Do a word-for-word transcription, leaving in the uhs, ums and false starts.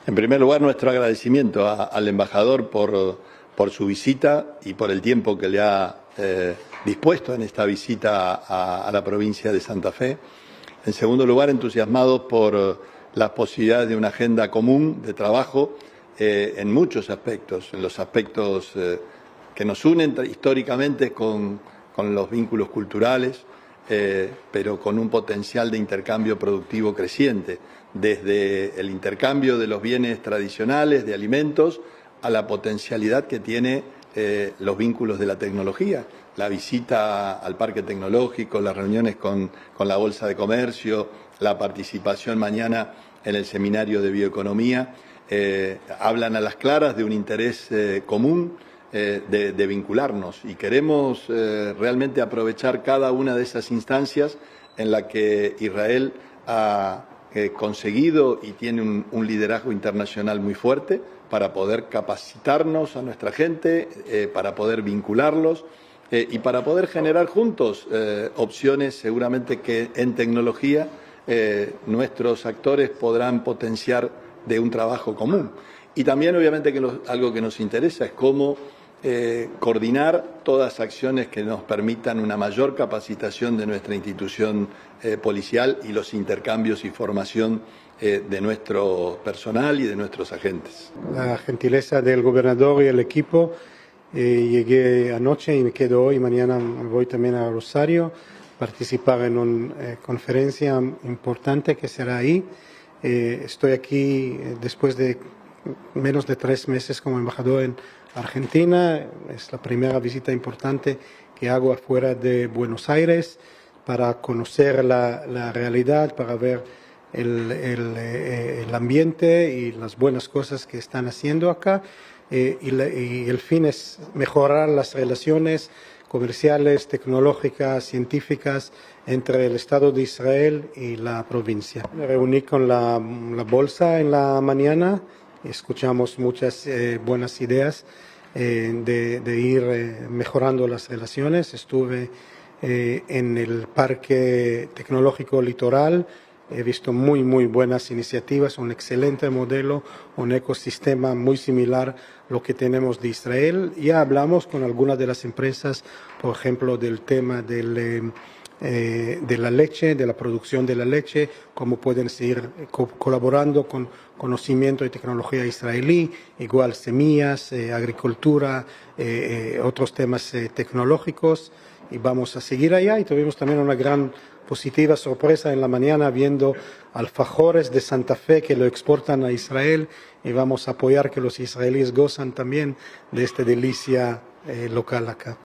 En primer lugar, nuestro agradecimiento a, al embajador por, por su visita y por el tiempo que le ha eh, dispuesto en esta visita a, a la provincia de Santa Fe. En segundo lugar, entusiasmados por las posibilidades de una agenda común de trabajo eh, en muchos aspectos, en los aspectos eh, que nos unen históricamente con, con los vínculos culturales, eh, pero con un potencial de intercambio productivo creciente, desde el intercambio de los bienes tradicionales, de alimentos, a la potencialidad que tiene eh, los vínculos de la tecnología, la visita al parque tecnológico, las reuniones con, con la Bolsa de Comercio, la participación mañana en el seminario de bioeconomía, eh, hablan a las claras de un interés eh, común eh, de, de vincularnos y queremos eh, realmente aprovechar cada una de esas instancias en la que Israel ha eh, conseguido y tiene un, un liderazgo internacional muy fuerte para poder capacitarnos a nuestra gente, eh, para poder vincularlos eh, y para poder generar juntos eh, opciones seguramente que en tecnología eh, nuestros actores podrán potenciar de un trabajo común. Y también obviamente que lo, algo que nos interesa es cómo eh, coordinar todas acciones que nos permitan una mayor capacitación de nuestra institución eh, policial y los intercambios y formación eh, de nuestro personal y de nuestros agentes. La gentileza del gobernador y el equipo, eh, llegué anoche y me quedo hoy, mañana voy también a Rosario, participar en una eh, conferencia importante que será ahí. Eh, estoy aquí eh, después de menos de tres meses como embajador en Argentina. Es la primera visita importante que hago afuera de Buenos Aires para conocer la, la realidad, para ver el, el, eh, el ambiente y las buenas cosas que están haciendo acá. Eh, y, la, y el fin es mejorar las relaciones comerciales, tecnológicas, científicas entre el Estado de Israel y la provincia. Me reuní con la, la Bolsa en la mañana, escuchamos muchas eh, buenas ideas eh, de, de ir eh, mejorando las relaciones. Estuve eh, en el Parque Tecnológico Litoral, he visto muy, muy buenas iniciativas, un excelente modelo, un ecosistema muy similar a lo que tenemos de Israel. Ya hablamos con algunas de las empresas, por ejemplo, del tema del, eh, eh, de la leche, de la producción de la leche, cómo pueden seguir co colaborando con conocimiento y tecnología israelí, igual semillas, eh, agricultura, eh, eh, otros temas eh, tecnológicos. Y vamos a seguir allá. Y tuvimos también una gran positiva sorpresa en la mañana viendo alfajores de Santa Fe que lo exportan a Israel y vamos a apoyar que los israelíes gozan también de esta delicia eh, local acá.